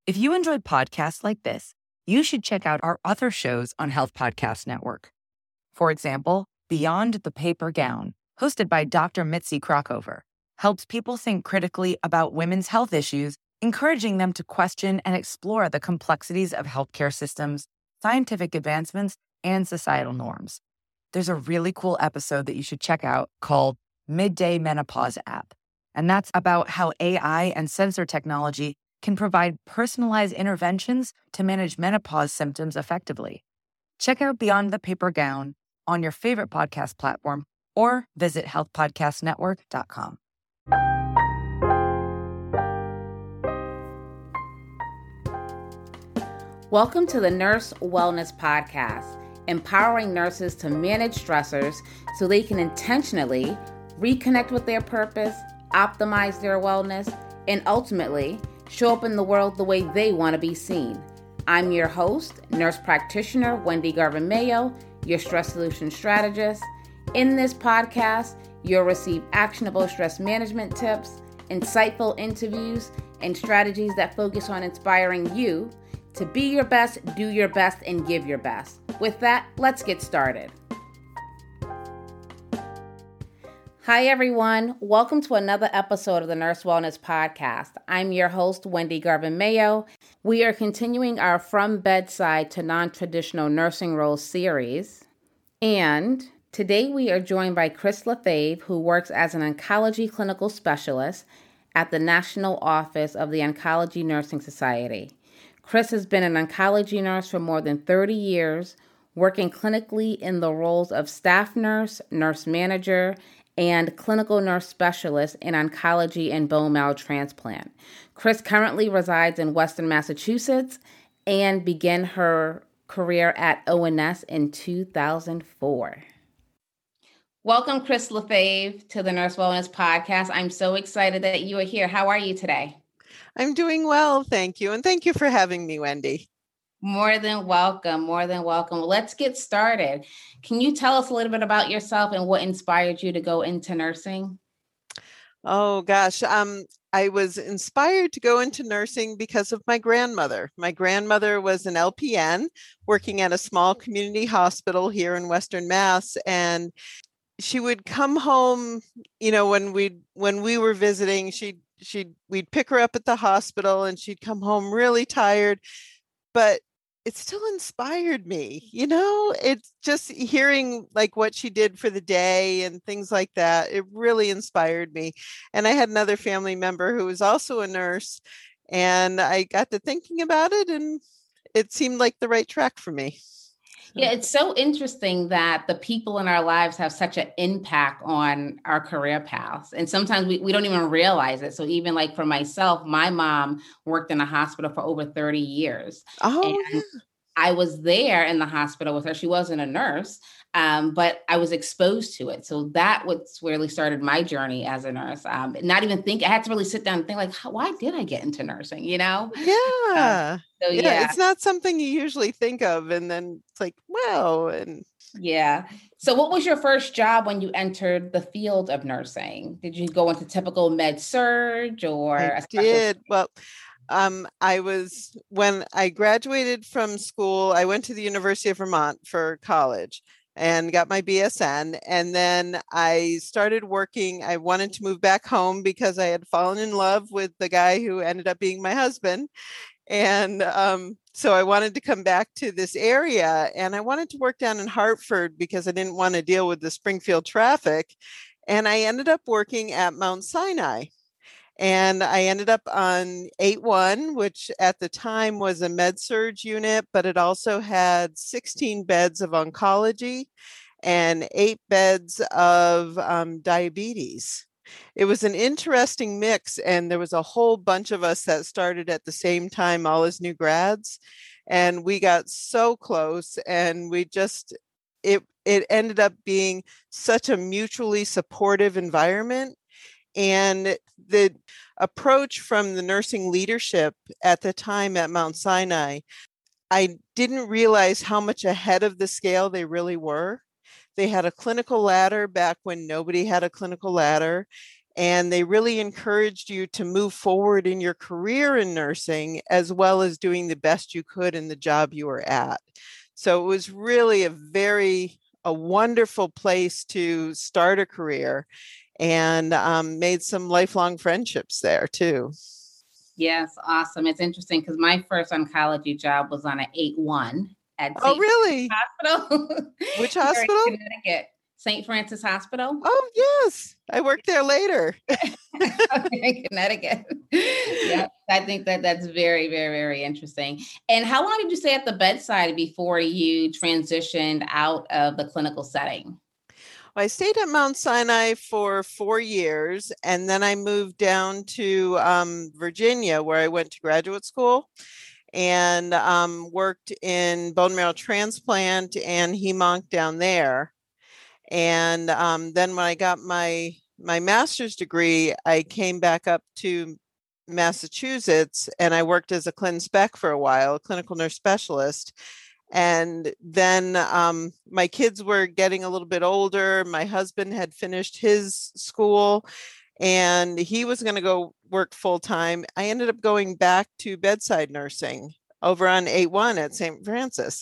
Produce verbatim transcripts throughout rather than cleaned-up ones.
If you enjoyed podcasts like this, you should check out our other shows on Health Podcast Network. For example, Beyond the Paper Gown, hosted by Doctor Mitzi Krockover, helps people think critically about women's health issues, encouraging them to question and explore the complexities of healthcare systems, scientific advancements, and societal norms. There's a really cool episode that you should check out called Midday Menopause App, and that's about how A I and sensor technology can provide personalized interventions to manage menopause symptoms effectively. Check out Beyond the Paper Gown on your favorite podcast platform or visit health podcast network dot com. Welcome to the Nurse Wellness Podcast, empowering nurses to manage stressors so they can intentionally reconnect with their purpose, optimize their wellness, and ultimately show up in the world the way they want to be seen. I'm your host, nurse practitioner Wendy Garvin-Mayo, your stress solution strategist. In this podcast, you'll receive actionable stress management tips, insightful interviews, and strategies that focus on inspiring you to be your best, do your best, and give your best. With that, let's get started. Hi, everyone. Welcome to another episode of the Nurse Wellness Podcast. I'm your host, Wendy Garvin-Mayo. We are continuing our From Bedside to Non-Traditional Nursing Roles series. And today we are joined by Chris Lefebvre, who works as an oncology clinical specialist at the National Office of the Oncology Nursing Society. Chris has been an oncology nurse for more than thirty years, working clinically in the roles of staff nurse, nurse manager, and clinical nurse specialist in oncology and bone marrow transplant. Chris currently resides in Western Massachusetts and began her career at O N S in two thousand four. Welcome, Chris Lefebvre, to the Nurse Wellness Podcast. I'm so excited that you are here. How are you today? I'm doing well, thank you. And thank you for having me, Wendy. More than welcome, more than welcome. Well, let's get started. Can you tell us a little bit about yourself and what inspired you to go into nursing? Oh, gosh. Um, I was inspired to go into nursing because of my grandmother. My grandmother was an L P N working at a small community hospital here in Western Mass. And she would come home, you know, when we when we were visiting, she'd she'd we'd pick her up at the hospital and she'd come home really tired. But it still inspired me, you know, it's just hearing like what she did for the day and things like that. It really inspired me. And I had another family member who was also a nurse, and I got to thinking about it, and it seemed like the right track for me. Yeah, it's so interesting that the people in our lives have such an impact on our career paths. And sometimes we, we don't even realize it. So even like for myself, my mom worked in a hospital for over thirty years. Oh, and I was there in the hospital with her. She wasn't a nurse, um, but I was exposed to it. So that was really started my journey as a nurse. Um, not even think, I had to really sit down and think like, how, why did I get into nursing, you know? Yeah. Um, so yeah. yeah. It's not something you usually think of. And then it's like, wow. And yeah. So what was your first job when you entered the field of nursing? Did you go into typical med surg or? I a did. Well, Um, I was, when I graduated from school, I went to the University of Vermont for college and got my B S N. And then I started working. I wanted to move back home because I had fallen in love with the guy who ended up being my husband. And um, so I wanted to come back to this area, and I wanted to work down in Hartford because I didn't want to deal with the Springfield traffic. And I ended up working at Mount Sinai. And I ended up on eight one, which at the time was a med-surg unit, but it also had sixteen beds of oncology and eight beds of um, diabetes. It was an interesting mix, and there was a whole bunch of us that started at the same time, all as new grads. And we got so close, and we just, it, it ended up being such a mutually supportive environment. And the approach from the nursing leadership at the time at Mount Sinai, I didn't realize how much ahead of the scale they really were. They had a clinical ladder back when nobody had a clinical ladder. And they really encouraged you to move forward in your career in nursing, as well as doing the best you could in the job you were at. So it was really a very, a wonderful place to start a career, and um, made some lifelong friendships there too. Yes, awesome. It's interesting because my first oncology job was on an eight one at Oh, Saint really? Hospital. Which Here in hospital? Connecticut. Saint Francis Hospital. Oh, yes. I worked there later. In Connecticut. Yeah, I think that that's very, very, very interesting. And how long did you stay at the bedside before you transitioned out of the clinical setting? I stayed at Mount Sinai for four years, and then I moved down to um, Virginia, where I went to graduate school, and um, worked in bone marrow transplant and hemonc down there. And um, then when I got my my master's degree, I came back up to Massachusetts, and I worked as a clin spec for a while, a clinical nurse specialist. And then um, my kids were getting a little bit older. My husband had finished his school, and he was going to go work full time. I ended up going back to bedside nursing over on eight one at Saint Francis,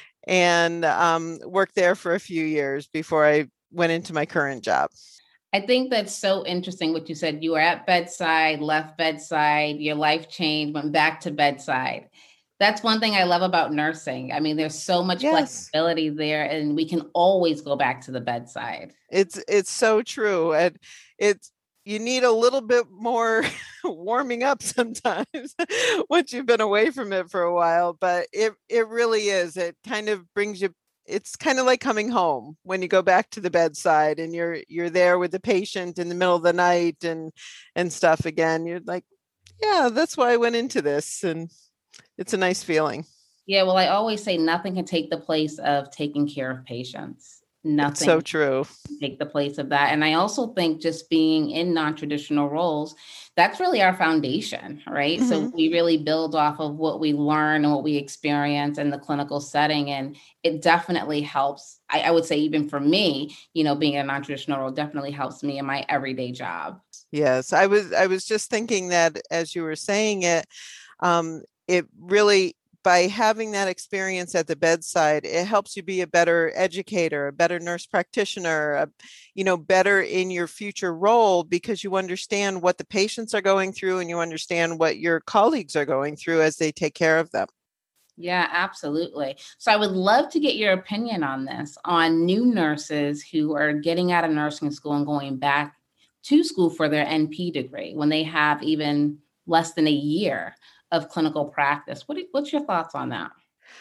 and um, worked there for a few years before I went into my current job. I think that's so interesting what you said. You were at bedside, left bedside, your life changed, went back to bedside. That's one thing I love about nursing. I mean, there's so much Yes. flexibility there, and we can always go back to the bedside. It's it's so true. And it's you need a little bit more warming up sometimes once you've been away from it for a while, but it it really is. It kind of brings you, it's kind of like coming home when you go back to the bedside and you're you're there with the patient in the middle of the night and and stuff again. You're like, yeah, that's why I went into this, and it's a nice feeling. Yeah, well, I always say nothing can take the place of taking care of patients. It's so Nothing true. can take the place of that. And I also think just being in non-traditional roles, that's really our foundation, right? Mhm. So we really build off of what we learn and what we experience in the clinical setting. And it definitely helps. I, I would say even for me, you know, being in a non-traditional role definitely helps me in my everyday job. Yes, I was I was just thinking that as you were saying it, um, it really, by having that experience at the bedside, it helps you be a better educator, a better nurse practitioner, a, you know, better in your future role, because you understand what the patients are going through and you understand what your colleagues are going through as they take care of them. Yeah, absolutely. So I would love to get your opinion on this, on new nurses who are getting out of nursing school and going back to school for their N P degree when they have even less than a year of clinical practice. What, what's your thoughts on that?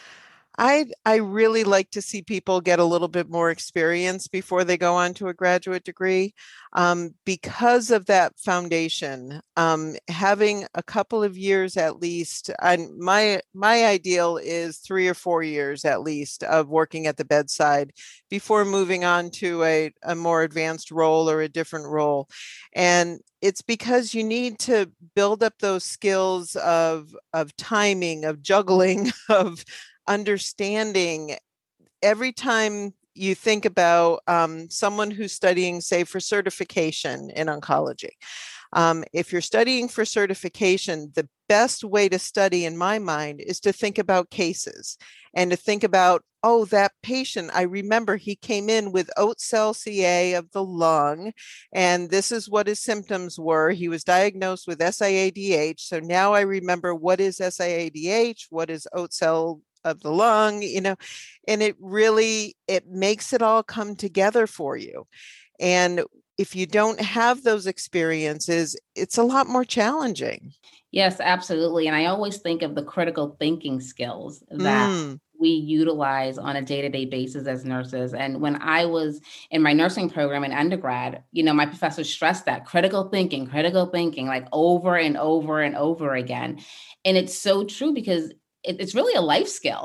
I I really like to see people get a little bit more experience before they go on to a graduate degree, um, because of that foundation. Um, having a couple of years at least, and my my ideal is three or four years at least of working at the bedside before moving on to a, a more advanced role or a different role. And it's because you need to build up those skills of of timing, of juggling, of understanding. Every time you think about um, someone who's studying, say, for certification in oncology, um, if you're studying for certification, the best way to study, in my mind, is to think about cases and to think about, oh, that patient, I remember he came in with oat cell C A of the lung, and this is what his symptoms were. He was diagnosed with S I A D H. So now I remember what is S I A D H, what is oat cell of the lung, you know, and it really, it makes it all come together for you. And if you don't have those experiences, it's a lot more challenging. Yes, absolutely. And I always think of the critical thinking skills that Mm. we utilize on a day-to-day basis as nurses. And when I was in my nursing program in undergrad, you know, my professor stressed that critical thinking, critical thinking, like over and over and over again. And it's so true because it, it's really a life skill.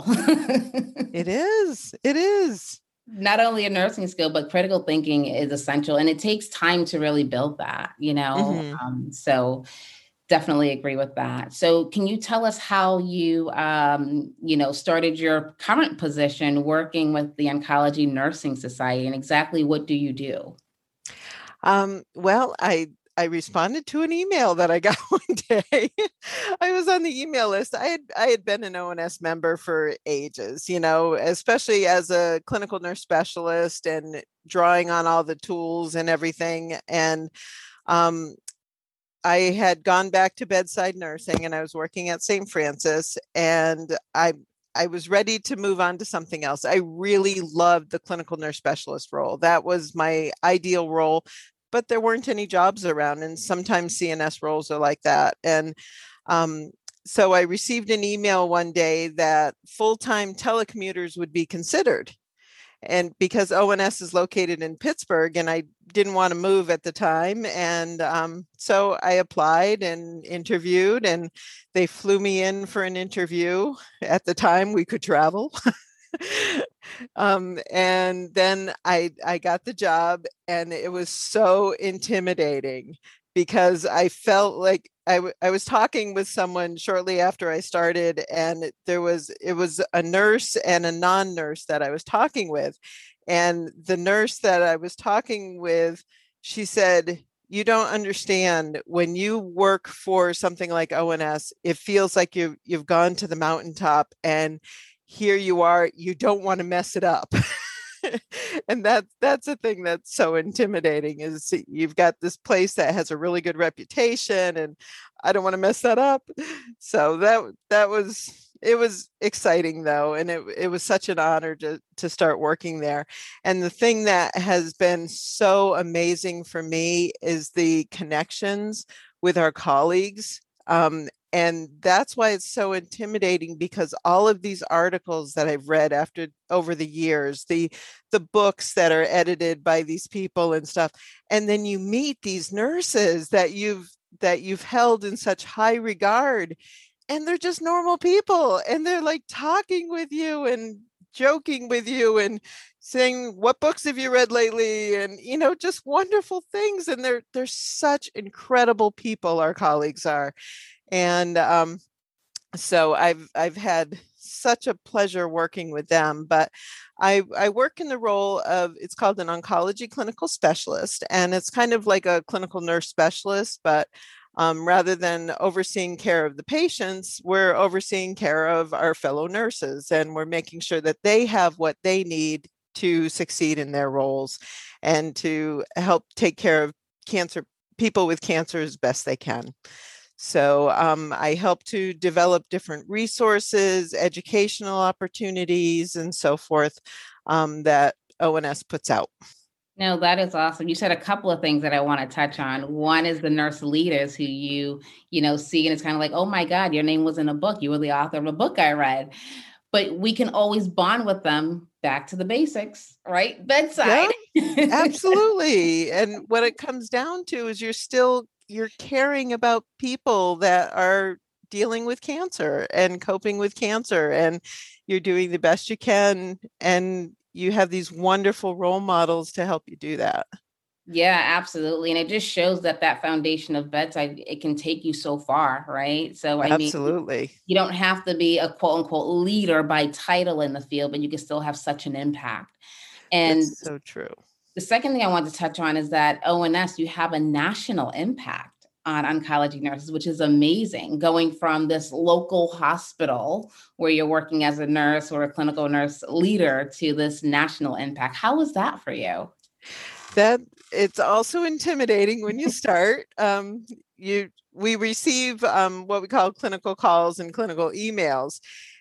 It is. It is. Not only a nursing skill, but critical thinking is essential. And it takes time to really build that, you know? Mhm. Um, so definitely agree with that. So can you tell us how you, um, you know, started your current position working with the Oncology Nursing Society, and exactly what do you do? Um, well, I I responded to an email that I got one day. I was on the email list. I had I had been an O N S member for ages, you know, especially as a clinical nurse specialist and drawing on all the tools and everything. And um, I had gone back to bedside nursing, and I was working at Saint Francis, and I I was ready to move on to something else. I really loved the clinical nurse specialist role. That was my ideal role, but there weren't any jobs around. And sometimes C N S roles are like that. And um, so I received an email one day that full-time telecommuters would be considered. And because O N S is located in Pittsburgh, and I didn't want to move at the time. And um, so I applied and interviewed, and they flew me in for an interview. At the time, we could travel. um, and then I, I got the job, and it was so intimidating because I felt like I, w- I was talking with someone shortly after I started, and there was it was a nurse and a non-nurse that I was talking with. And the nurse that I was talking with, she said, "You don't understand, when you work for something like O N S, it feels like you you've gone to the mountaintop, and here you are, you don't want to mess it up." And that that's a thing that's so intimidating, is you've got this place that has a really good reputation, and I don't want to mess that up. So that that was it was exciting though, and it it was such an honor to to start working there. And the thing that has been so amazing for me is the connections with our colleagues. Um, and that's why it's so intimidating, because all of these articles that I've read after over the years, the the books that are edited by these people and stuff, and then you meet these nurses that you've that you've held in such high regard, and they're just normal people, and they're like talking with you and joking with you and saying, "What books have you read lately?" And you know, just wonderful things. And they're they're such incredible people, our colleagues are. And um, so I've I've had such a pleasure working with them. But I I work in the role of, it's called an oncology clinical specialist, and it's kind of like a clinical nurse specialist, but um, rather than overseeing care of the patients, we're overseeing care of our fellow nurses, and we're making sure that they have what they need to succeed in their roles and to help take care of cancer people with cancer as best they can. So um, I help to develop different resources, educational opportunities, and so forth um, that O N S puts out. No, that is awesome. You said a couple of things that I want to touch on. One is the nurse leaders who you, you know, see, and it's kind of like, oh my God, your name was in a book. You were the author of a book I read. But we can always bond with them back to the basics, right? Bedside. Yeah, absolutely. And what it comes down to is you're still you're caring about people that are dealing with cancer and coping with cancer, and you're doing the best you can, and you have these wonderful role models to help you do that. Yeah, absolutely. And it just shows that that foundation of bedside, it can take you so far, right? So, I mean, Absolutely. you don't have to be a quote unquote leader by title in the field, but you can still have such an impact. And It's so true. the second thing I want to touch on is that O N S, you have a national impact on oncology nurses, which is amazing. Going from this local hospital where you're working as a nurse or a clinical nurse leader to this national impact. How was that for you? That it's also intimidating when you start. Um, you we receive um, what we call clinical calls and clinical emails.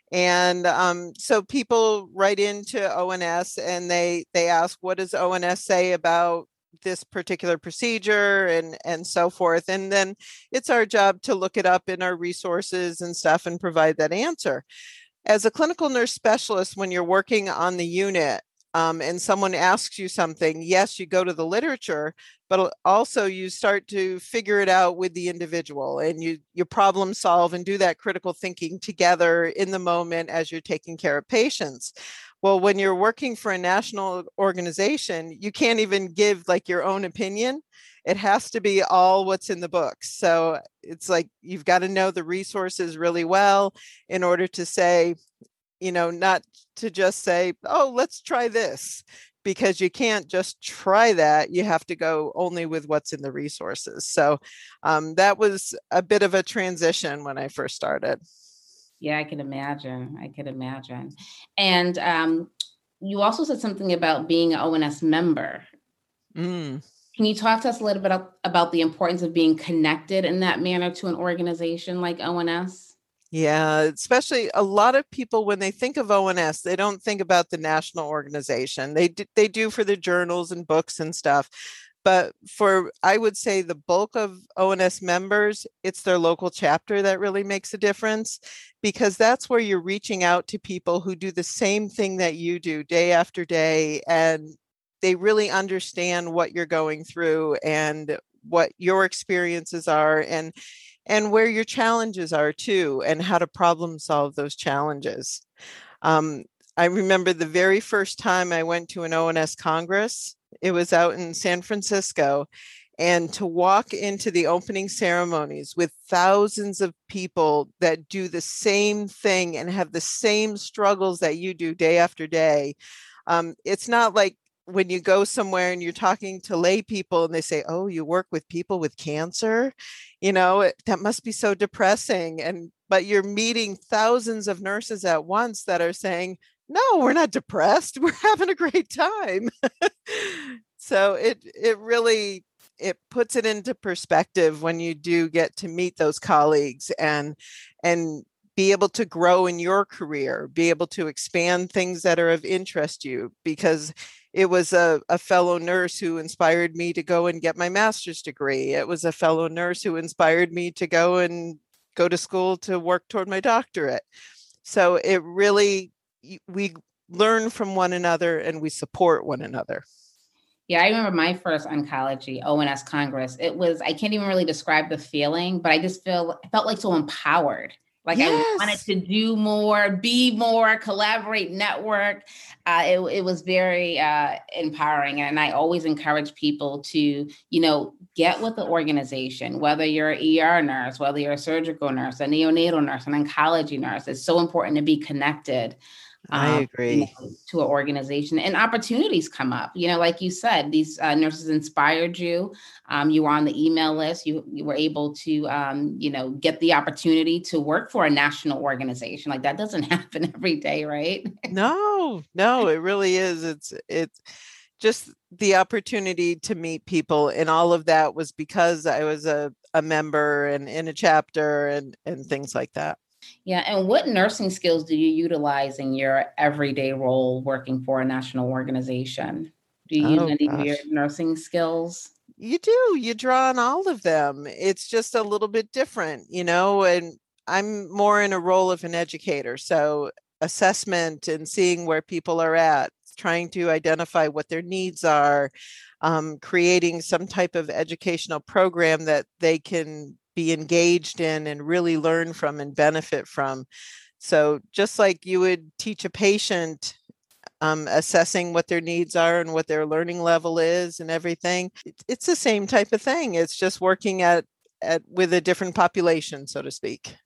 And um, so people write into O N S, and they they ask, what does O N S say about this particular procedure, and and so forth. And then it's our job to look it up in our resources and stuff and provide that answer. As a clinical nurse specialist, when you're working on the unit, um, and someone asks you something, yes, you go to the literature, but also you start to figure it out with the individual, and you you problem solve and do that critical thinking together in the moment as you're taking care of patients. Well, when you're working for a national organization, you can't even give like your own opinion. It has to be all what's in the books. So it's like you've got to know the resources really well in order to say, you know, not to just say, oh, let's try this, because you can't just try that. You have to go only with what's in the resources. So um, that was a bit of a transition when I first started. Yeah, I can imagine. I can imagine. And um, you also said something about being an O N S member. Mm. Can you talk to us a little bit about the importance of being connected in that manner to an organization like O N S? Yeah, especially a lot of people, when they think of O N S, they don't think about the national organization. They do, they do for the journals and books and stuff. But for, I would say, the bulk of O N S members, it's their local chapter that really makes a difference, because that's where you're reaching out to people who do the same thing that you do day after day. And they really understand what you're going through and what your experiences are, and and where your challenges are too, and how to problem solve those challenges. Um, I remember the very first time I went to an O N S Congress. It was out in San Francisco, and to walk into the opening ceremonies with thousands of people that do the same thing and have the same struggles that you do day after day. Um, it's not like when you go somewhere and you're talking to lay people and they say, oh, you work with people with cancer, you know, it, that must be so depressing. And, but you're meeting thousands of nurses at once that are saying, no, we're not depressed. We're having a great time. So it, it really, it puts it into perspective when you do get to meet those colleagues and, and be able to grow in your career, be able to expand things that are of interest to you, because it was a, a fellow nurse who inspired me to go and get my master's degree. It was a fellow nurse who inspired me to go and go to school to work toward my doctorate. So it really, we learn from one another and we support one another. Yeah, I remember my first oncology O N S Congress. It was, I can't even really describe the feeling, but I just feel, I felt like so empowered. Like yes. I wanted to do more, be more, collaborate, network. Uh, it, it was very uh, empowering. And I always encourage people to, you know, get with the organization, whether you're an E R nurse, whether you're a surgical nurse, a neonatal nurse, an oncology nurse. It's so important to be connected. I agree. Um, you know, to an organization, and opportunities come up. You know, like you said, these uh, nurses inspired you. Um, you were on the email list. You you were able to, um, you know, get the opportunity to work for a national organization. Like that doesn't happen every day, right? No, no, it really is. It's it's just the opportunity to meet people, and all of that was because I was a a member and in a chapter and and things like that. Yeah. And what nursing skills do you utilize in your everyday role working for a national organization? Do you Oh, use any gosh. of your nursing skills? You do. You draw on all of them. It's just a little bit different, you know, and I'm more in a role of an educator. So assessment and seeing where people are at, trying to identify what their needs are, um, creating some type of educational program that they can be engaged in and really learn from and benefit from. So just like you would teach a patient, um, assessing what their needs are and what their learning level is and everything, it's the same type of thing. It's just working at, at with a different population, so to speak.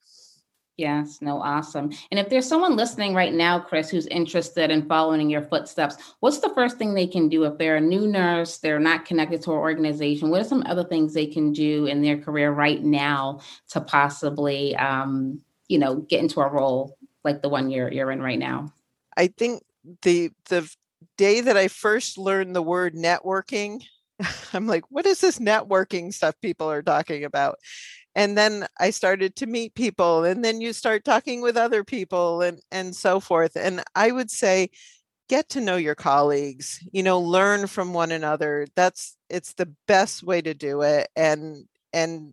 Yes, no, awesome. And if there's someone listening right now, Chris, who's interested in following your footsteps, what's the first thing they can do if they're a new nurse, they're not connected to an organization? What are some other things they can do in their career right now to possibly, um, you know, get into a role like the one you're you're in right now? I think the the day that I first learned the word networking, I'm like, what is this networking stuff people are talking about? And then I started to meet people, and then you start talking with other people and, and so forth. And I would say, get to know your colleagues, you know, learn from one another. That's, it's the best way to do it. And, and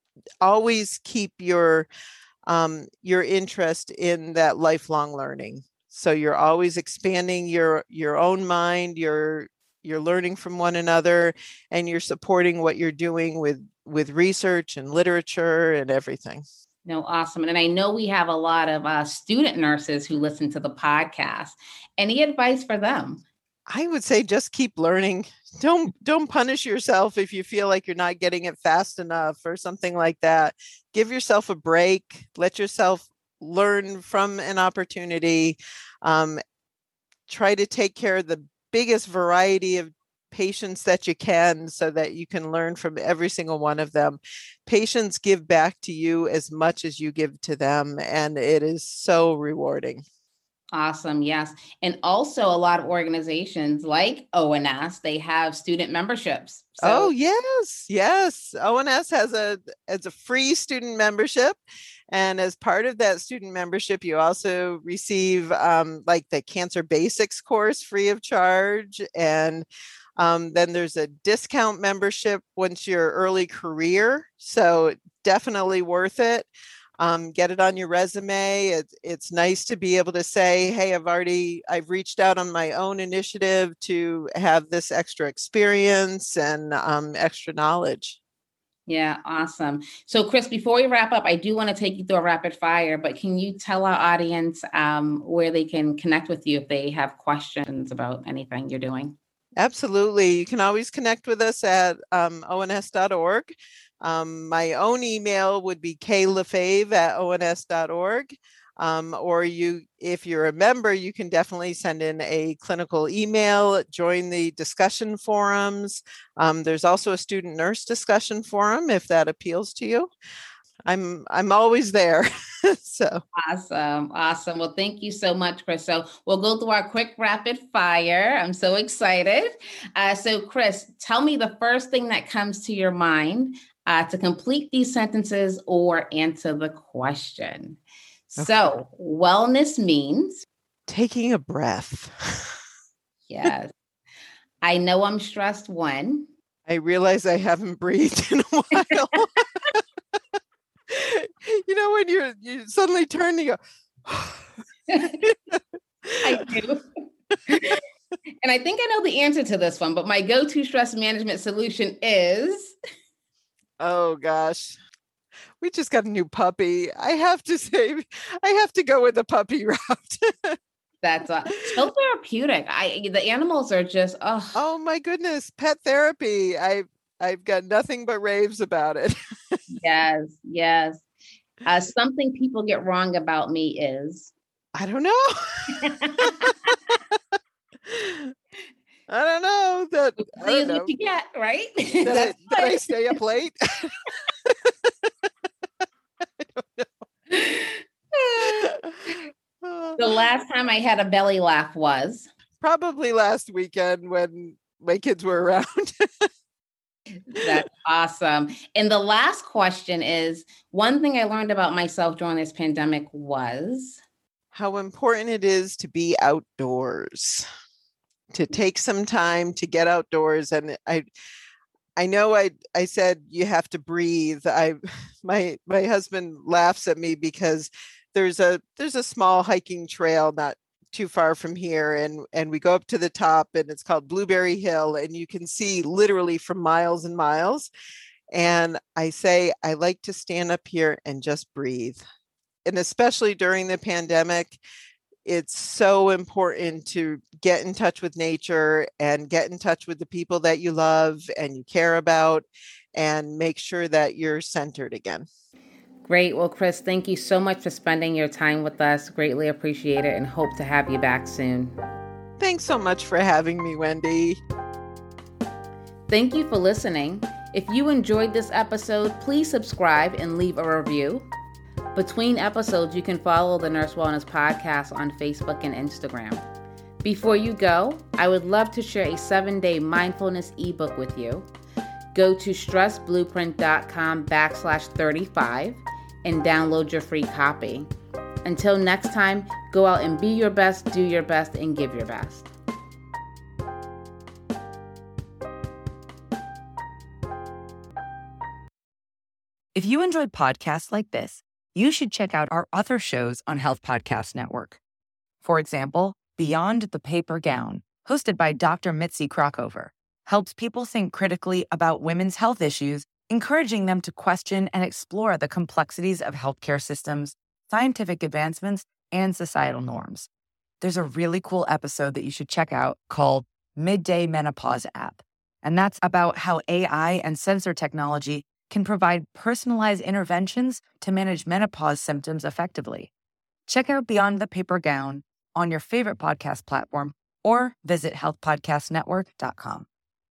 always keep your, um, your interest in that lifelong learning. So you're always expanding your, your own mind, you're, you're learning from one another, and you're supporting what you're doing with with research and literature and everything. No, awesome. And I know we have a lot of uh, student nurses who listen to the podcast. Any advice for them? I would say just keep learning. Don't don't punish yourself if you feel like you're not getting it fast enough or something like that. Give yourself a break. Let yourself learn from an opportunity. Um, try to take care of the biggest variety of patients that you can so that you can learn from every single one of them. Patients give back to you as much as you give to them, and it is so rewarding. Awesome. Yes. And also a lot of organizations like O N S, they have student memberships. So, oh, yes. Yes. O N S has a, it's a free student membership. And as part of that student membership, you also receive um, like the Cancer Basics course free of charge. And um, then there's a discount membership once you're early career. So definitely worth it. Um, get it on your resume. It's, it's nice to be able to say, hey, I've already, I've reached out on my own initiative to have this extra experience and um, extra knowledge. Yeah, awesome. So Chris, before we wrap up, I do want to take you through a rapid fire, but can you tell our audience um, where they can connect with you if they have questions about anything you're doing? Absolutely. You can always connect with us at um, O N S dot org. Um, my own email would be k lefave at O N S dot org. Um, or you, if you're a member, you can definitely send in a clinical email, join the discussion forums. Um, there's also a student nurse discussion forum if that appeals to you. I'm I'm always there. So awesome. Awesome. Well, thank you so much, Chris. So we'll go through our quick rapid fire. I'm so excited. Uh, so Chris, tell me the first thing that comes to your mind uh, to complete these sentences or answer the question. Okay. So wellness means taking a breath. Yes. I know I'm stressed when I realize I haven't breathed in a while. You know, when you're, you suddenly turn and you go, I do. And I think I know the answer to this one, but my go-to stress management solution is... Oh, gosh. We just got a new puppy. I have to say, I have to go with the puppy route. That's uh, so therapeutic. I the animals are just, oh. Oh, my goodness. Pet therapy. I, I've got nothing but raves about it. Yes, yes. Uh, something people get wrong about me is? I don't know. I don't know. That I See don't know. what you get, right? Did, I, did I stay up late? I don't know. The last time I had a belly laugh was? Probably last weekend when my kids were around. That's awesome. And the last question is, one thing I learned about myself during this pandemic was? How important it is to be outdoors, to take some time to get outdoors. And I, I know I, I said you have to breathe. I, my, my husband laughs at me because there's a, there's a small hiking trail not too far from here, and and we go up to the top, and it's called Blueberry Hill, and you can see literally for miles and miles. And I say I like to stand up here and just breathe. And especially during the pandemic, it's so important to get in touch with nature and get in touch with the people that you love and you care about, and make sure that you're centered again. Great. Well, Chris, thank you so much for spending your time with us. Greatly appreciate it and hope to have you back soon. Thanks so much for having me, Wendy. Thank you for listening. If you enjoyed this episode, please subscribe and leave a review. Between episodes, you can follow the Nurse Wellness Podcast on Facebook and Instagram. Before you go, I would love to share a seven-day mindfulness ebook with you. Go to stressblueprint.com backslash 35 and download your free copy. Until next time, go out and be your best, do your best, and give your best. If you enjoyed podcasts like this, you should check out our other shows on Health Podcast Network. For example, Beyond the Paper Gown, hosted by Doctor Mitzi Krockover, helps people think critically about women's health issues, encouraging them to question and explore the complexities of healthcare systems, scientific advancements, and societal norms. There's a really cool episode that you should check out called Midday Menopause App, and that's about how A I and sensor technology can provide personalized interventions to manage menopause symptoms effectively. Check out Beyond the Paper Gown on your favorite podcast platform or visit health podcast network dot com.